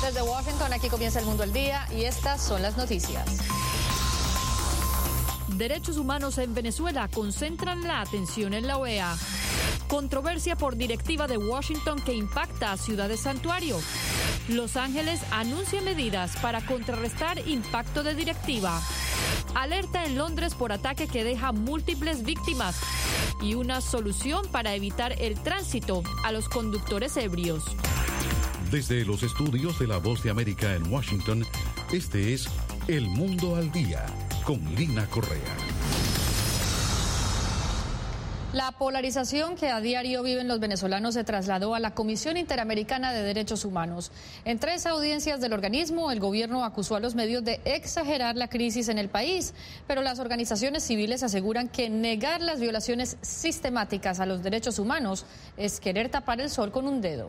Desde Washington, aquí comienza El Mundo al Día y estas son las noticias. Derechos humanos en Venezuela concentran la atención en la OEA. Controversia por directiva de Washington que impacta a ciudades santuario. Los Ángeles anuncia medidas para contrarrestar impacto de directiva. Alerta en Londres por ataque que deja múltiples víctimas. Y una solución para evitar el tránsito a los conductores ebrios. Desde los estudios de La Voz de América en Washington, este es El Mundo al Día, con Lina Correa. La polarización que a diario viven los venezolanos se trasladó a la Comisión Interamericana de Derechos Humanos. En 3 audiencias del organismo, el gobierno acusó a los medios de exagerar la crisis en el país, pero las organizaciones civiles aseguran que negar las violaciones sistemáticas a los derechos humanos es querer tapar el sol con un dedo.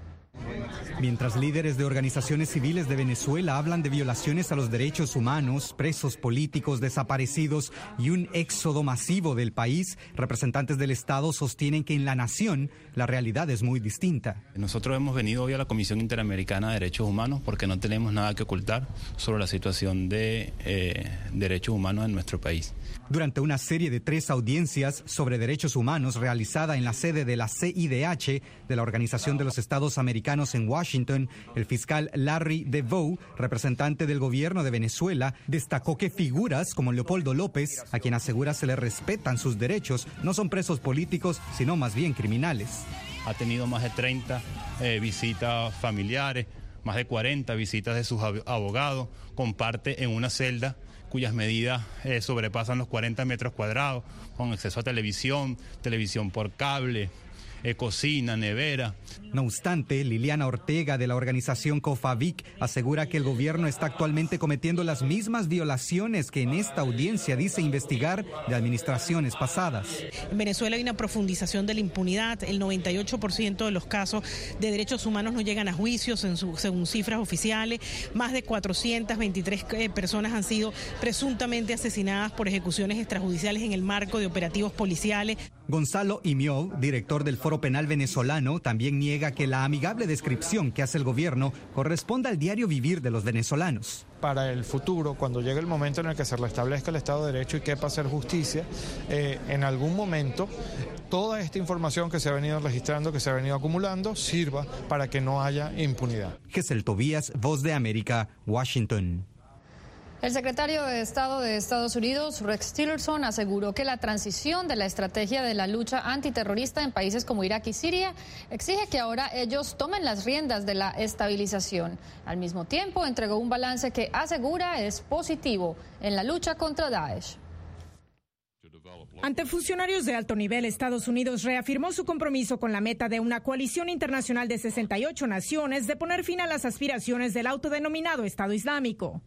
Mientras líderes de organizaciones civiles de Venezuela hablan de violaciones a los derechos humanos, presos políticos, desaparecidos y un éxodo masivo del país, representantes del Estado sostienen que en la nación la realidad es muy distinta. Nosotros hemos venido hoy a la Comisión Interamericana de Derechos Humanos porque no tenemos nada que ocultar sobre la situación de derechos humanos en nuestro país. Durante una serie de 3 audiencias sobre derechos humanos realizada en la sede de la CIDH, de la Organización de los Estados Americanos en Washington, el fiscal Larry DeVoe, representante del gobierno de Venezuela, destacó que figuras como Leopoldo López, a quien asegura se le respetan sus derechos, no son presos políticos, sino más bien criminales. Ha tenido más de 30 visitas familiares, más de 40 visitas de sus abogados, comparte en una celda cuyas medidas sobrepasan los 40 metros cuadrados, con acceso a televisión por cable, cocina, nevera. No obstante, Liliana Ortega de la organización COFAVIC asegura que el gobierno está actualmente cometiendo las mismas violaciones que en esta audiencia dice investigar de administraciones pasadas. En Venezuela hay una profundización de la impunidad. El 98% de los casos de derechos humanos no llegan a juicios según cifras oficiales. Más de 423 personas han sido presuntamente asesinadas por ejecuciones extrajudiciales en el marco de operativos policiales. Gonzalo Imió, director del Foro Penal Venezolano, también niega que la amigable descripción que hace el gobierno corresponda al diario vivir de los venezolanos. Para el futuro, cuando llegue el momento en el que se restablezca el Estado de Derecho y quepa hacer justicia, en algún momento toda esta información que se ha venido registrando, que se ha venido acumulando, sirva para que no haya impunidad. Gesell Tobías, Voz de América, Washington. El secretario de Estado de Estados Unidos, Rex Tillerson, aseguró que la transición de la estrategia de la lucha antiterrorista en países como Irak y Siria exige que ahora ellos tomen las riendas de la estabilización. Al mismo tiempo, entregó un balance que asegura es positivo en la lucha contra Daesh. Ante funcionarios de alto nivel, Estados Unidos reafirmó su compromiso con la meta de una coalición internacional de 68 naciones de poner fin a las aspiraciones del autodenominado Estado Islámico.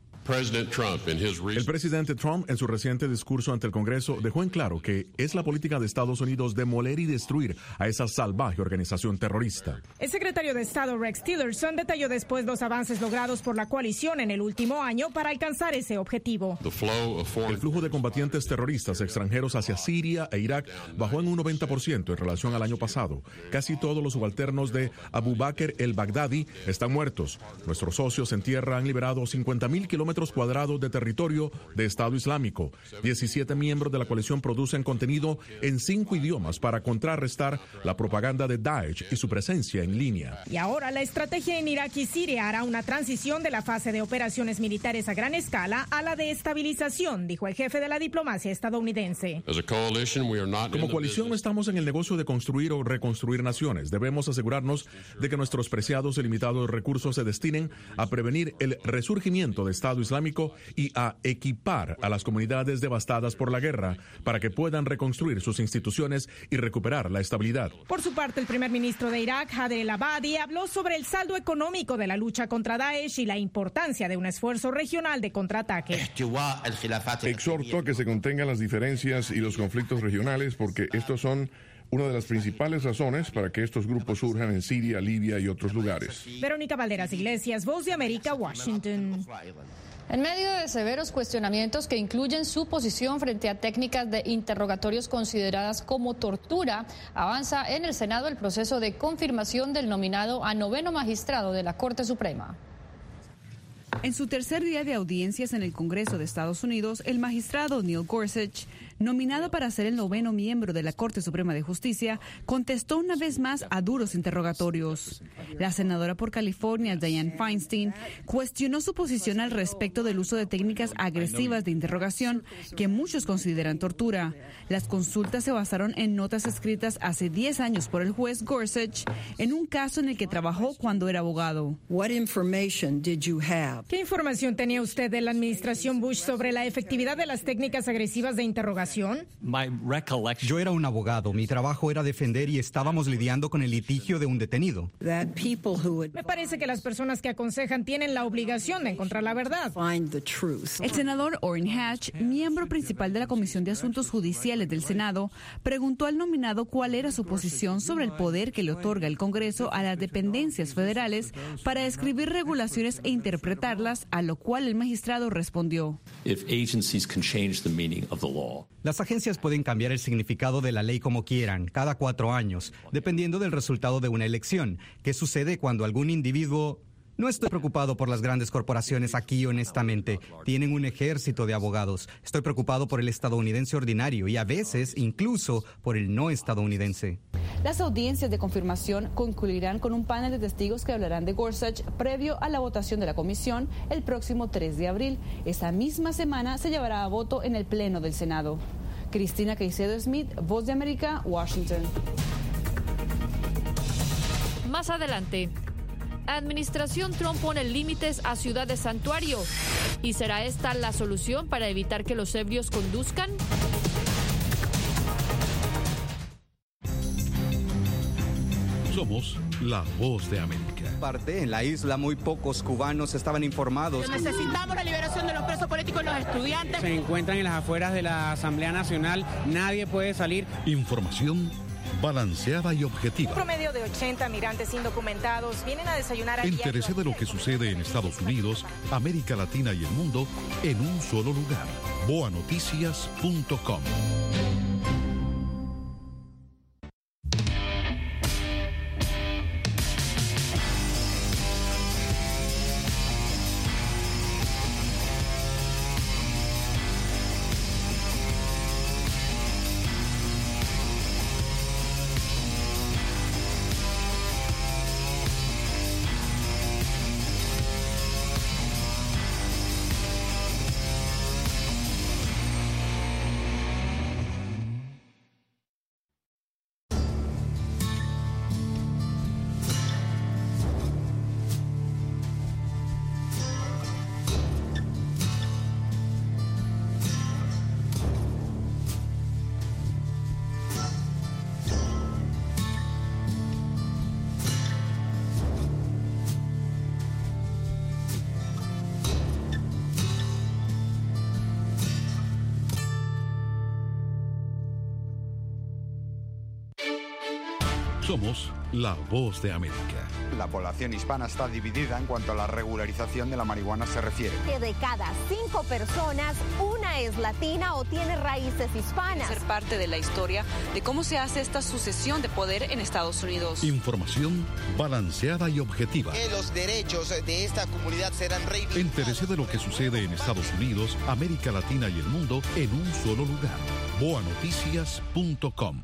El presidente Trump, en su reciente discurso ante el Congreso, dejó en claro que es la política de Estados Unidos demoler y destruir a esa salvaje organización terrorista. El secretario de Estado Rex Tillerson detalló después los avances logrados por la coalición en el último año para alcanzar ese objetivo. El flujo de combatientes terroristas extranjeros hacia Siria e Irak bajó en un 90% en relación al año pasado. Casi todos los subalternos de Abu Bakr el-Baghdadi están muertos. Nuestros socios en tierra han liberado 50.000 kilómetros cuadrados de territorio de Estado Islámico. 17 miembros de la coalición producen contenido en 5 idiomas para contrarrestar la propaganda de Daesh y su presencia en línea. Y ahora la estrategia en Irak y Siria hará una transición de la fase de operaciones militares a gran escala a la de estabilización, dijo el jefe de la diplomacia estadounidense. Como coalición no estamos en el negocio de construir o reconstruir naciones. Debemos asegurarnos de que nuestros preciados y limitados recursos se destinen a prevenir el resurgimiento de Estado Islámico y a equipar a las comunidades devastadas por la guerra para que puedan reconstruir sus instituciones y recuperar la estabilidad. Por su parte, el primer ministro de Irak, Haider el-Abadi, habló sobre el saldo económico de la lucha contra Daesh y la importancia de un esfuerzo regional de contraataque. Exhorto a que se contengan las diferencias y los conflictos regionales porque estos son una de las principales razones para que estos grupos surjan en Siria, Libia y otros lugares. Verónica Valderas Iglesias, Voz de América, Washington. En medio de severos cuestionamientos que incluyen su posición frente a técnicas de interrogatorios consideradas como tortura, avanza en el Senado el proceso de confirmación del nominado a 9º magistrado de la Corte Suprema. En su tercer día de audiencias en el Congreso de Estados Unidos, el magistrado Neil Gorsuch, nominado para ser el 9º miembro de la Corte Suprema de Justicia, contestó una vez más a duros interrogatorios. La senadora por California, Dianne Feinstein, cuestionó su posición al respecto del uso de técnicas agresivas de interrogación que muchos consideran tortura. Las consultas se basaron en notas escritas hace 10 años por el juez Gorsuch en un caso en el que trabajó cuando era abogado. ¿Qué información tenía usted de la administración Bush sobre la efectividad de las técnicas agresivas de interrogación? Yo era un abogado, mi trabajo era defender y estábamos lidiando con el litigio de un detenido. Me parece que las personas que aconsejan tienen la obligación de encontrar la verdad. El senador Orrin Hatch, miembro principal de la Comisión de Asuntos Judiciales del Senado, preguntó al nominado cuál era su posición sobre el poder que le otorga el Congreso a las dependencias federales para escribir regulaciones e interpretarlas, a lo cual el magistrado respondió: Las agencias pueden cambiar el significado de la ley como quieran, cada 4 años, dependiendo del resultado de una elección. ¿Qué sucede cuando algún individuo... No estoy preocupado por las grandes corporaciones aquí, honestamente. Tienen un ejército de abogados. Estoy preocupado por el estadounidense ordinario y a veces incluso por el no estadounidense. Las audiencias de confirmación concluirán con un panel de testigos que hablarán de Gorsuch previo a la votación de la comisión el próximo 3 de abril. Esa misma semana se llevará a voto en el Pleno del Senado. Cristina Caicedo Smith, Voz de América, Washington. Más adelante, Administración Trump pone límites a ciudades santuario. ¿Y será esta la solución para evitar que los ebrios conduzcan? Somos la Voz de América. En la isla muy pocos cubanos estaban informados. Necesitamos la liberación de los presos políticos y los estudiantes. Se encuentran en las afueras de la Asamblea Nacional. Nadie puede salir. Información balanceada y objetiva. Un promedio de 80 migrantes indocumentados vienen a desayunar. Entérese de lo que sucede en Estados Unidos, América Latina y el mundo en un solo lugar. boanoticias.com. Somos la Voz de América. La población hispana está dividida en cuanto a la regularización de la marihuana se refiere. Que de cada 5 personas, una es latina o tiene raíces hispanas. Ser parte de la historia de cómo se hace esta sucesión de poder en Estados Unidos. Información balanceada y objetiva. Que los derechos de esta comunidad serán reivindicados. Entérese de lo que sucede en Estados Unidos, América Latina y el mundo en un solo lugar. boanoticias.com.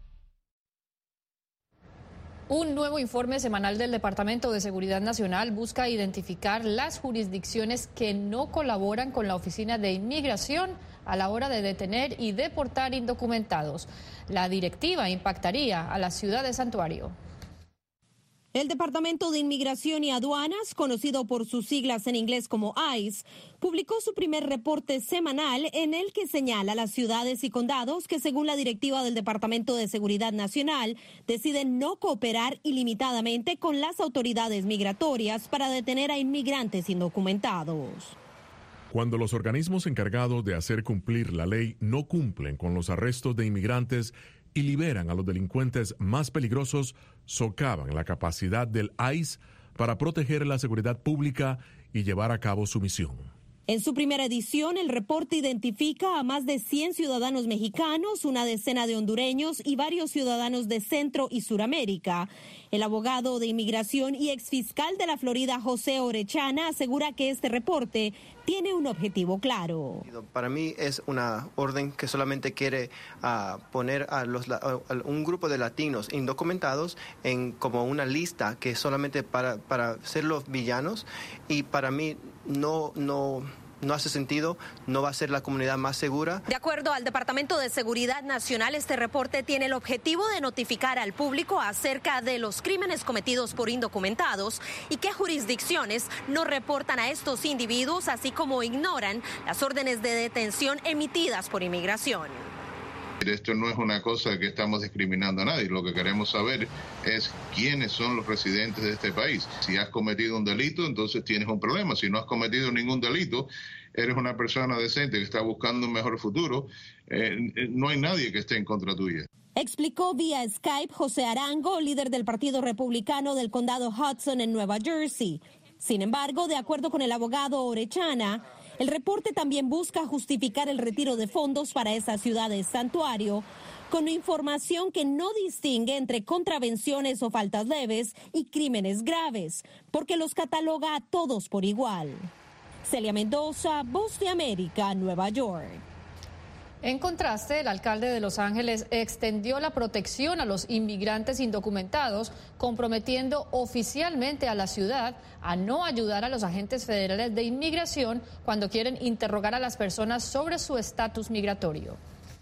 Un nuevo informe semanal del Departamento de Seguridad Nacional busca identificar las jurisdicciones que no colaboran con la Oficina de Inmigración a la hora de detener y deportar indocumentados. La directiva impactaría a la ciudad de Santuario. El Departamento de Inmigración y Aduanas, conocido por sus siglas en inglés como ICE, publicó su primer reporte semanal en el que señala las ciudades y condados que, según la directiva del Departamento de Seguridad Nacional, deciden no cooperar ilimitadamente con las autoridades migratorias para detener a inmigrantes indocumentados. Cuando los organismos encargados de hacer cumplir la ley no cumplen con los arrestos de inmigrantes y liberan a los delincuentes más peligrosos, socavan la capacidad del ICE para proteger la seguridad pública y llevar a cabo su misión. En su primera edición, el reporte identifica a más de 100 ciudadanos mexicanos, una decena de hondureños y varios ciudadanos de Centro y Suramérica. El abogado de inmigración y exfiscal de la Florida, José Orellana, asegura que este reporte tiene un objetivo claro. Para mí es una orden que solamente quiere poner a un grupo de latinos indocumentados como una lista que solamente para ser los villanos, y para mí no hace sentido, no va a ser la comunidad más segura. De acuerdo al Departamento de Seguridad Nacional, este reporte tiene el objetivo de notificar al público acerca de los crímenes cometidos por indocumentados y qué jurisdicciones no reportan a estos individuos, así como ignoran las órdenes de detención emitidas por inmigración. Esto no es una cosa que estamos discriminando a nadie. Lo que queremos saber es quiénes son los residentes de este país. Si has cometido un delito, entonces tienes un problema. Si no has cometido ningún delito, eres una persona decente que está buscando un mejor futuro. No hay nadie que esté en contra tuya. Explicó vía Skype José Arango, líder del Partido Republicano del condado Hudson en Nueva Jersey. Sin embargo, de acuerdo con el abogado Orellana, el reporte también busca justificar el retiro de fondos para esas ciudades santuario, con información que no distingue entre contravenciones o faltas leves y crímenes graves, porque los cataloga a todos por igual. Celia Mendoza, Voz de América, Nueva York. En contraste, el alcalde de Los Ángeles extendió la protección a los inmigrantes indocumentados, comprometiendo oficialmente a la ciudad a no ayudar a los agentes federales de inmigración cuando quieren interrogar a las personas sobre su estatus migratorio.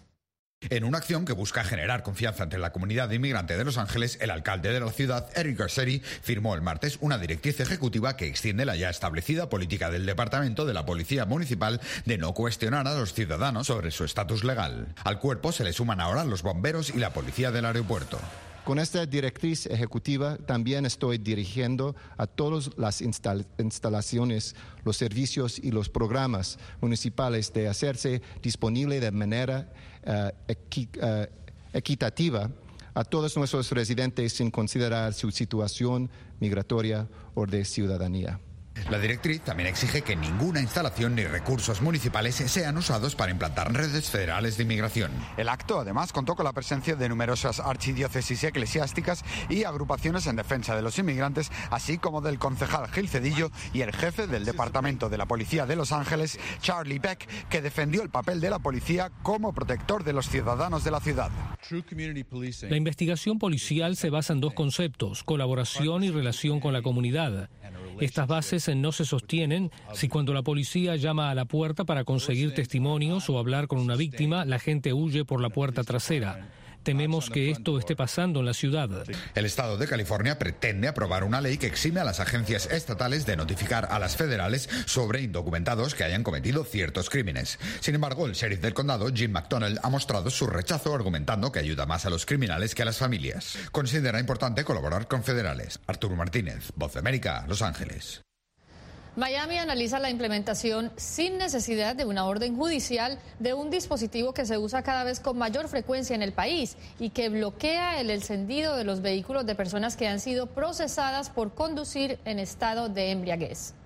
En una acción que busca generar confianza entre la comunidad inmigrante de Los Ángeles, el alcalde de la ciudad, Eric Garcetti, firmó el martes una directriz ejecutiva que extiende la ya establecida política del Departamento de la Policía Municipal de no cuestionar a los ciudadanos sobre su estatus legal. Al cuerpo se le suman ahora los bomberos y la policía del aeropuerto. Con esta directriz ejecutiva también estoy dirigiendo a todas las instalaciones, los servicios y los programas municipales de hacerse disponible de manera equitativa a todos nuestros residentes sin considerar su situación migratoria o de ciudadanía. La directriz también exige que ninguna instalación ni recursos municipales sean usados para implantar redes federales de inmigración. El acto, además, contó con la presencia de numerosas archidiócesis eclesiásticas y agrupaciones en defensa de los inmigrantes, así como del concejal Gil Cedillo y el jefe del Departamento de la Policía de Los Ángeles, Charlie Beck, que defendió el papel de la policía como protector de los ciudadanos de la ciudad. La investigación policial se basa en dos conceptos: colaboración y relación con la comunidad. Estas bases no se sostienen si cuando la policía llama a la puerta para conseguir testimonios o hablar con una víctima, la gente huye por la puerta trasera. Tememos que esto esté pasando en la ciudad. El estado de California pretende aprobar una ley que exime a las agencias estatales de notificar a las federales sobre indocumentados que hayan cometido ciertos crímenes. Sin embargo, el sheriff del condado, Jim McDonnell, ha mostrado su rechazo argumentando que ayuda más a los criminales que a las familias. Considera importante colaborar con federales. Arturo Martínez, Voz de América, Los Ángeles. Miami analiza la implementación sin necesidad de una orden judicial de un dispositivo que se usa cada vez con mayor frecuencia en el país y que bloquea el encendido de los vehículos de personas que han sido procesadas por conducir en estado de embriaguez.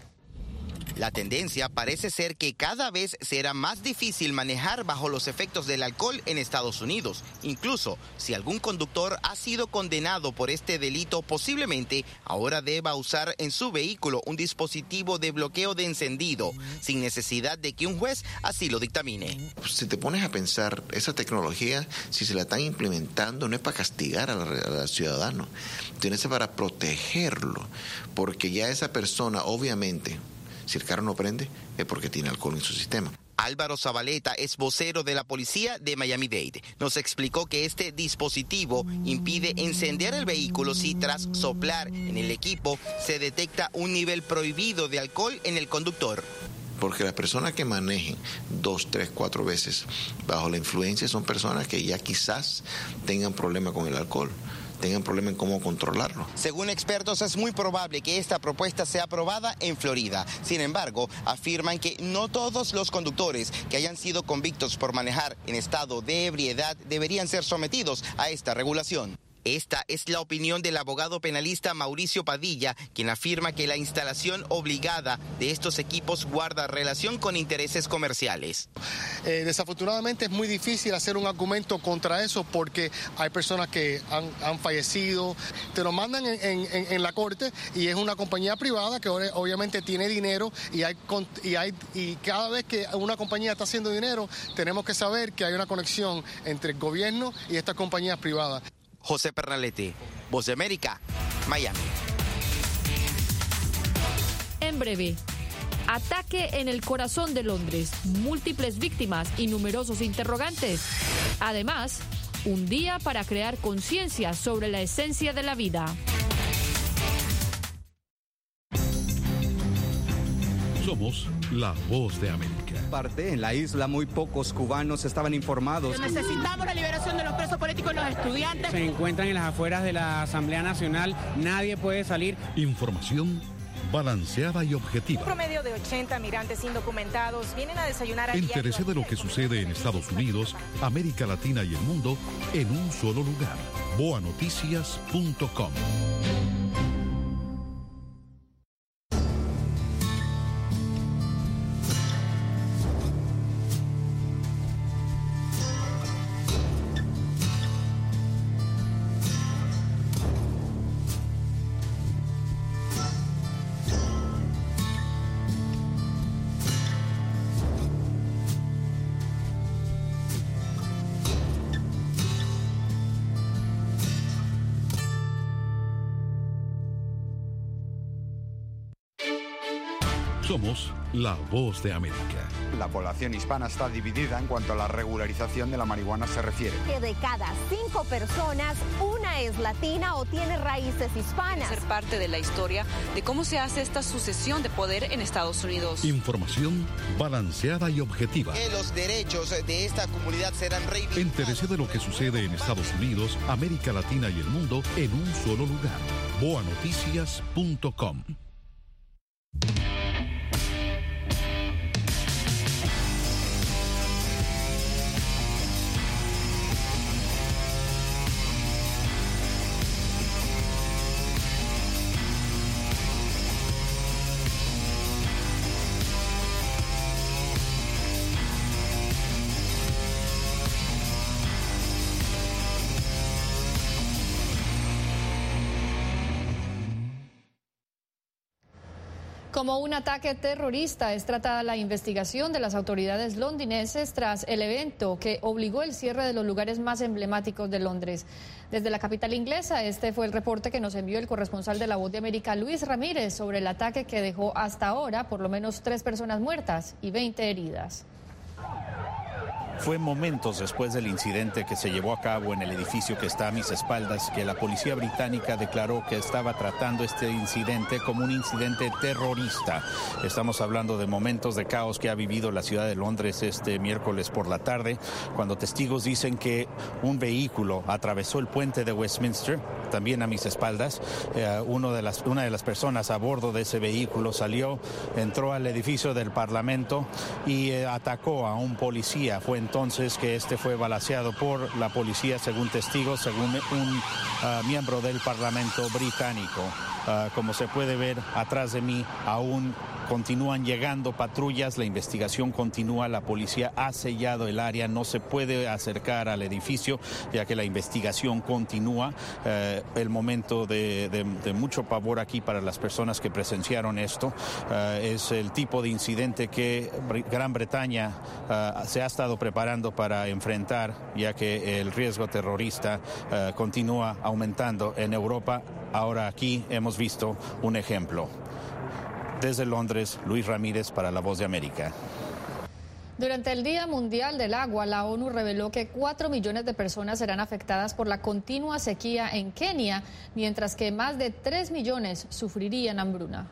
La tendencia parece ser que cada vez será más difícil manejar bajo los efectos del alcohol en Estados Unidos. Incluso si algún conductor ha sido condenado por este delito, posiblemente ahora deba usar en su vehículo un dispositivo de bloqueo de encendido, sin necesidad de que un juez así lo dictamine. Si te pones a pensar, esa tecnología, si se la están implementando, no es para castigar al ciudadano, sino es para protegerlo, porque ya esa persona, obviamente, si el carro no prende, es porque tiene alcohol en su sistema. Álvaro Zabaleta es vocero de la policía de Miami-Dade. Nos explicó que este dispositivo impide encender el vehículo si tras soplar en el equipo se detecta un nivel prohibido de alcohol en el conductor. Porque las personas que manejen 2, 3, 4 veces bajo la influencia son personas que ya quizás tengan problemas con el alcohol, tengan problemas en cómo controlarlo. Según expertos, es muy probable que esta propuesta sea aprobada en Florida. Sin embargo, afirman que no todos los conductores que hayan sido convictos por manejar en estado de ebriedad deberían ser sometidos a esta regulación. Esta es la opinión del abogado penalista Mauricio Padilla, quien afirma que la instalación obligada de estos equipos guarda relación con intereses comerciales. Desafortunadamente es muy difícil hacer un argumento contra eso porque hay personas que han fallecido, te lo mandan en la corte y es una compañía privada que obviamente tiene dinero y cada vez que una compañía está haciendo dinero tenemos que saber que hay una conexión entre el gobierno y estas compañías privadas. José Pernalete, Voz de América, Miami. En breve, ataque en el corazón de Londres, múltiples víctimas y numerosos interrogantes. Además, un día para crear conciencia sobre la esencia de la vida. Somos la Voz de América. En la isla muy pocos cubanos estaban informados. Necesitamos la liberación de los presos políticos y los estudiantes. Se encuentran en las afueras de la Asamblea Nacional, nadie puede salir. Información balanceada y objetiva. Un promedio de 80 migrantes indocumentados vienen a desayunar a Entérese de lo que sucede en Estados Unidos, América Latina y el mundo en un solo lugar. boanoticias.com. Somos la Voz de América. La población hispana está dividida en cuanto a la regularización de la marihuana se refiere. Que de cada 5 personas, una es latina o tiene raíces hispanas. Ser parte de la historia de cómo se hace esta sucesión de poder en Estados Unidos. Información balanceada y objetiva. Que los derechos de esta comunidad serán reivindicados. Entérese de lo que sucede en Estados Unidos, América Latina y el mundo en un solo lugar. boanoticias.com. Como un ataque terrorista es tratada la investigación de las autoridades londinenses tras el evento que obligó el cierre de los lugares más emblemáticos de Londres. Desde la capital inglesa, este fue el reporte que nos envió el corresponsal de La Voz de América, Luis Ramírez, sobre el ataque que dejó hasta ahora por lo menos 3 personas muertas y 20 heridas. Fue momentos después del incidente que se llevó a cabo en el edificio que está a mis espaldas que la policía británica declaró que estaba tratando este incidente como un incidente terrorista. Estamos hablando de momentos de caos que ha vivido la ciudad de Londres este miércoles por la tarde, cuando testigos dicen que un vehículo atravesó el puente de Westminster, también a mis espaldas. Una de las personas a bordo de ese vehículo entró al edificio del Parlamento y atacó a un policía. Fue entonces que este fue balaceado por la policía, según testigos, según un miembro del Parlamento británico. Como se puede ver atrás de mí, aún continúan llegando patrullas, la investigación continúa, la policía ha sellado el área, no se puede acercar al edificio ya que la investigación continúa. El momento de mucho pavor aquí para las personas que presenciaron esto. Es el tipo de incidente que Gran Bretaña se ha estado preparando para enfrentar, ya que el riesgo terrorista continúa aumentando en Europa. Ahora aquí hemos visto un ejemplo. Desde Londres, Luis Ramírez para La Voz de América. Durante el Día Mundial del Agua, la ONU reveló que 4 millones de personas serán afectadas por la continua sequía en Kenia, mientras que más de 3 millones sufrirían hambruna.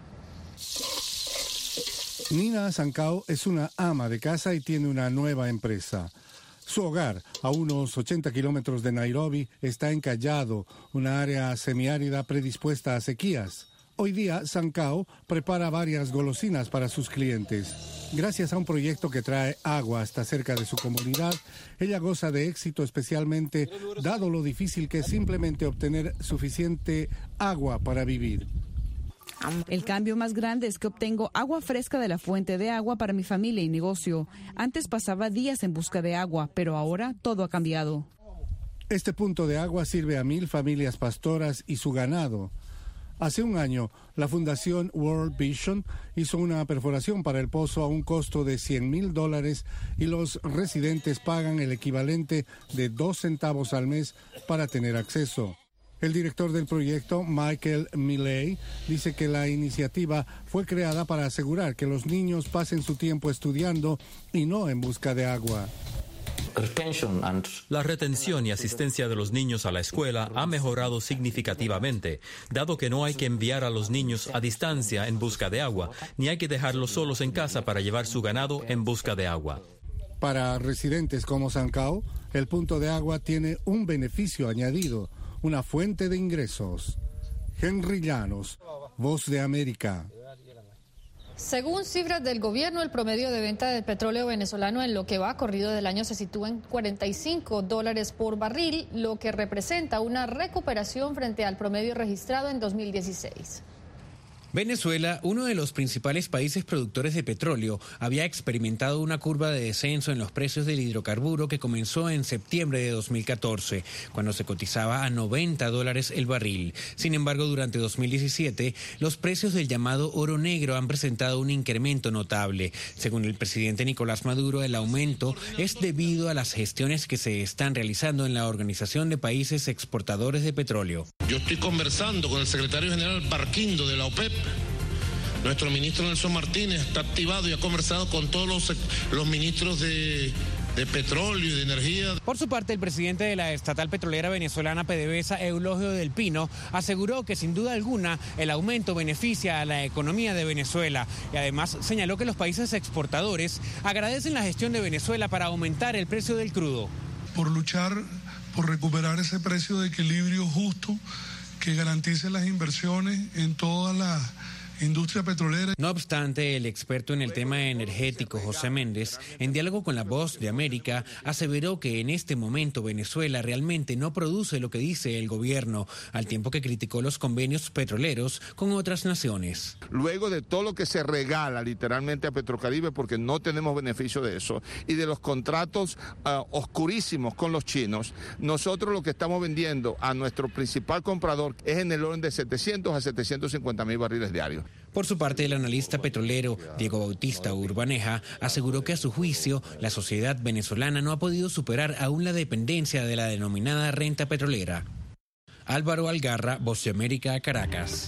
Nina Sankao es una ama de casa y tiene una nueva empresa. Su hogar, a unos 80 kilómetros de Nairobi, está encallado, una área semiárida predispuesta a sequías. Hoy día, Sankao prepara varias golosinas para sus clientes. Gracias a un proyecto que trae agua hasta cerca de su comunidad, ella goza de éxito, especialmente dado lo difícil que es simplemente obtener suficiente agua para vivir. El cambio más grande es que obtengo agua fresca de la fuente de agua para mi familia y negocio. Antes pasaba días en busca de agua, pero ahora todo ha cambiado. Este punto de agua sirve a 1,000 familias pastoras y su ganado. Hace un año, la Fundación World Vision hizo una perforación para el pozo a un costo de $100,000 y los residentes pagan el equivalente de 2 centavos al mes para tener acceso. El director del proyecto, Michael Milley, dice que la iniciativa fue creada para asegurar que los niños pasen su tiempo estudiando y no en busca de agua. La retención y asistencia de los niños a la escuela ha mejorado significativamente, dado que no hay que enviar a los niños a distancia en busca de agua, ni hay que dejarlos solos en casa para llevar su ganado en busca de agua. Para residentes como Sankao, el punto de agua tiene un beneficio añadido, una fuente de ingresos. Henry Llanos, Voz de América. Según cifras del gobierno, el promedio de venta del petróleo venezolano en lo que va corrido del año se sitúa en $45 por barril, lo que representa una recuperación frente al promedio registrado en 2016. Venezuela, uno de los principales países productores de petróleo, había experimentado una curva de descenso en los precios del hidrocarburo que comenzó en septiembre de 2014, cuando se cotizaba a $90 el barril. Sin embargo, durante 2017, los precios del llamado oro negro han presentado un incremento notable. Según el presidente Nicolás Maduro, el aumento es debido a las gestiones que se están realizando en la Organización de Países Exportadores de Petróleo. Yo estoy conversando con el secretario general Barquindo de la OPEP. Nuestro ministro Nelson Martínez está activado y ha conversado con todos los ministros de petróleo y de energía. Por su parte, el presidente de la estatal petrolera venezolana PDVSA, Eulogio del Pino, aseguró que sin duda alguna el aumento beneficia a la economía de Venezuela y además señaló que los países exportadores agradecen la gestión de Venezuela para aumentar el precio del crudo. Por luchar, por recuperar ese precio de equilibrio justo que garantice las inversiones en toda la industria petrolera. No obstante, el experto en el tema energético José Méndez, en diálogo con La Voz de América, aseveró que en este momento Venezuela realmente no produce lo que dice el gobierno, al tiempo que criticó los convenios petroleros con otras naciones. Luego de todo lo que se regala literalmente a Petrocaribe, porque no tenemos beneficio de eso, y de los contratos oscurísimos con los chinos, nosotros lo que estamos vendiendo a nuestro principal comprador es en el orden de 700 a 750 mil barriles diarios. Por su parte, el analista petrolero Diego Bautista Urbaneja aseguró que a su juicio la sociedad venezolana no ha podido superar aún la dependencia de la denominada renta petrolera. Álvaro Algarra, Voz de América, Caracas.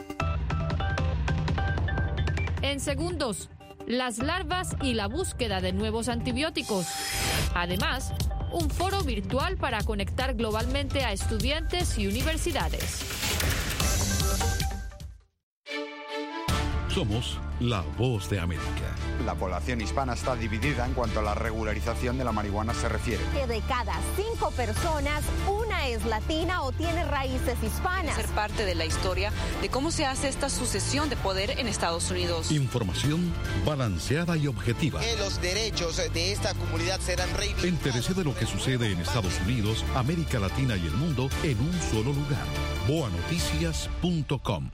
En segundos, las larvas y la búsqueda de nuevos antibióticos. Además, un foro virtual para conectar globalmente a estudiantes y universidades. Somos la Voz de América. La población hispana está dividida en cuanto a la regularización de la marihuana se refiere. Que de cada 5 personas, una es latina o tiene raíces hispanas. Ser parte de la historia de cómo se hace esta sucesión de poder en Estados Unidos. Información balanceada y objetiva. Que los derechos de esta comunidad serán reivindicados. Entérese de lo que sucede en Estados Unidos, América Latina y el mundo en un solo lugar. boanoticias.com.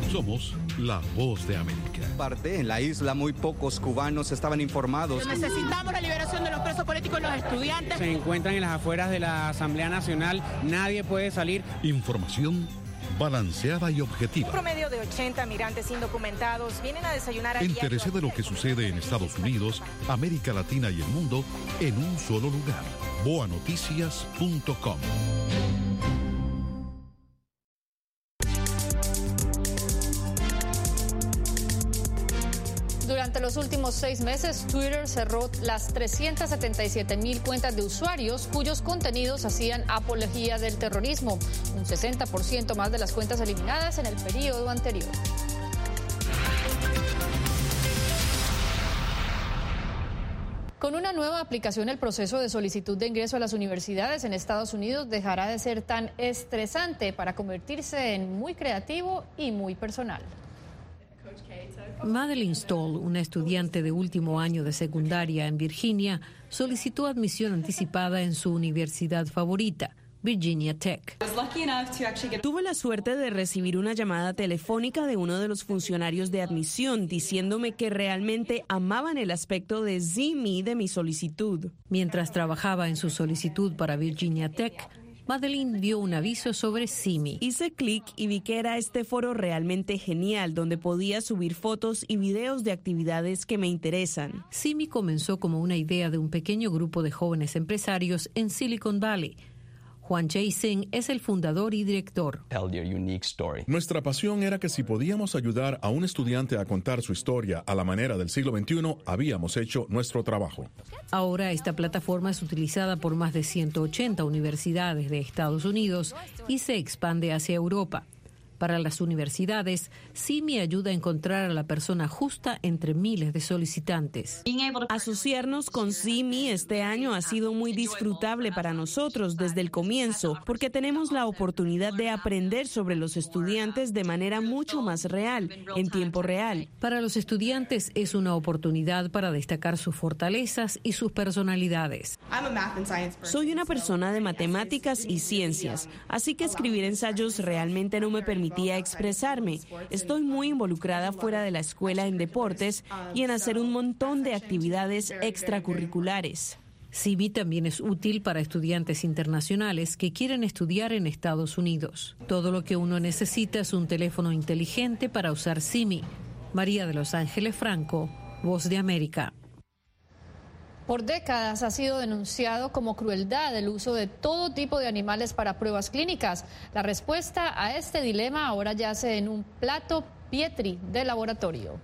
Somos la voz de América. En la isla muy pocos cubanos estaban informados. Necesitamos la liberación de los presos políticos y los estudiantes. Se encuentran en las afueras de la Asamblea Nacional, nadie puede salir. Información balanceada y objetiva. Un promedio de 80 migrantes indocumentados vienen a desayunar. Entérese de lo que sucede en Estados Unidos, América Latina y el mundo en un solo lugar. boanoticias.com. Durante los últimos 6 meses, Twitter cerró las 377,000 cuentas de usuarios cuyos contenidos hacían apología del terrorismo, un 60% más de las cuentas eliminadas en el periodo anterior. Con una nueva aplicación, el proceso de solicitud de ingreso a las universidades en Estados Unidos dejará de ser tan estresante para convertirse en muy creativo y muy personal. Madeline Stoll, una estudiante de último año de secundaria en Virginia, solicitó admisión anticipada en su universidad favorita, Virginia Tech. Tuve la suerte de recibir una llamada telefónica de uno de los funcionarios de admisión diciéndome que realmente amaban el aspecto de Zimi de mi solicitud. Mientras trabajaba en su solicitud para Virginia Tech, Madeline vio un aviso sobre Simi. Hice clic y vi que era este foro realmente genial donde podía subir fotos y videos de actividades que me interesan. Simi comenzó como una idea de un pequeño grupo de jóvenes empresarios en Silicon Valley. Juan Jason es el fundador y director. Nuestra pasión era que si podíamos ayudar a un estudiante a contar su historia a la manera del siglo XXI, habíamos hecho nuestro trabajo. Ahora esta plataforma es utilizada por más de 180 universidades de Estados Unidos y se expande hacia Europa. Para las universidades, Simi ayuda a encontrar a la persona justa entre miles de solicitantes. Asociarnos con Simi este año ha sido muy disfrutable para nosotros desde el comienzo, porque tenemos la oportunidad de aprender sobre los estudiantes de manera mucho más real, en tiempo real. Para los estudiantes es una oportunidad para destacar sus fortalezas y sus personalidades. Soy una persona de matemáticas y ciencias, así que escribir ensayos realmente no me permitía expresarme. Estoy muy involucrada fuera de la escuela en deportes y en hacer un montón de actividades extracurriculares. Simi también es útil para estudiantes internacionales que quieren estudiar en Estados Unidos. Todo lo que uno necesita es un teléfono inteligente para usar Simi. María de Los Ángeles Franco, Voz de América. Por décadas ha sido denunciado como crueldad el uso de todo tipo de animales para pruebas clínicas. La respuesta a este dilema ahora yace en un plato Pietri de laboratorio.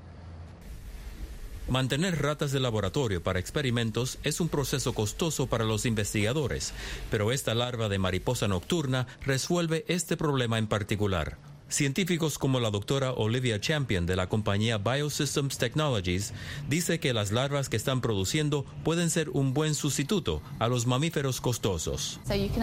Mantener ratas de laboratorio para experimentos es un proceso costoso para los investigadores, pero esta larva de mariposa nocturna resuelve este problema en particular. Científicos como la doctora Olivia Champion de la compañía Biosystems Technologies dice que las larvas que están produciendo pueden ser un buen sustituto a los mamíferos costosos.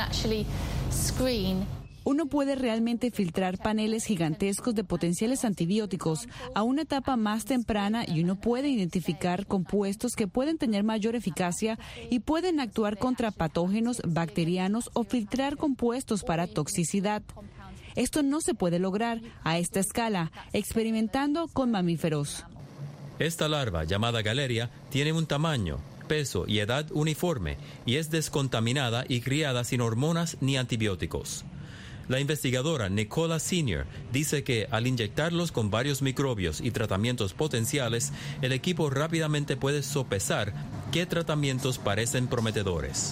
Uno puede realmente filtrar paneles gigantescos de potenciales antibióticos a una etapa más temprana y uno puede identificar compuestos que pueden tener mayor eficacia y pueden actuar contra patógenos bacterianos o filtrar compuestos para toxicidad. Esto no se puede lograr a esta escala, experimentando con mamíferos. Esta larva, llamada Galeria, tiene un tamaño, peso y edad uniforme y es descontaminada y criada sin hormonas ni antibióticos. La investigadora Nicola Senior dice que al inyectarlos con varios microbios y tratamientos potenciales, el equipo rápidamente puede sopesar qué tratamientos parecen prometedores.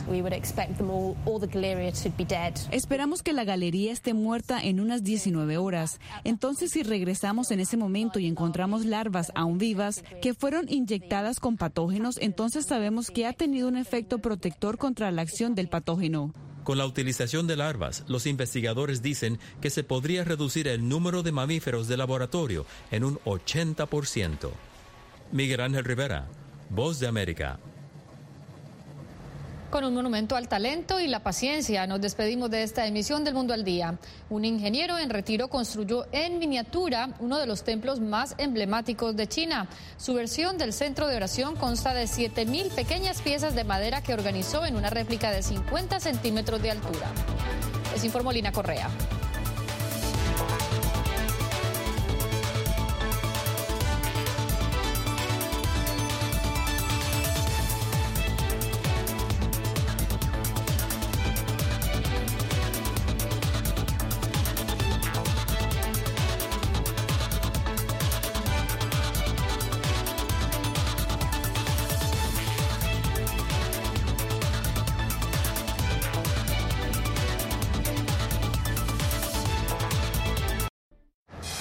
Esperamos que la galería esté muerta en unas 19 horas. Entonces, si regresamos en ese momento y encontramos larvas aún vivas que fueron inyectadas con patógenos, entonces sabemos que ha tenido un efecto protector contra la acción del patógeno. Con la utilización de larvas, los investigadores dicen que se podría reducir el número de mamíferos de laboratorio en un 80%. Miguel Ángel Rivera, Voz de América. Con un monumento al talento y la paciencia, nos despedimos de esta emisión del Mundo al Día. Un ingeniero en retiro construyó en miniatura uno de los templos más emblemáticos de China. Su versión del centro de oración consta de 7,000 pequeñas piezas de madera que organizó en una réplica de 50 centímetros de altura. Les informó Lina Correa.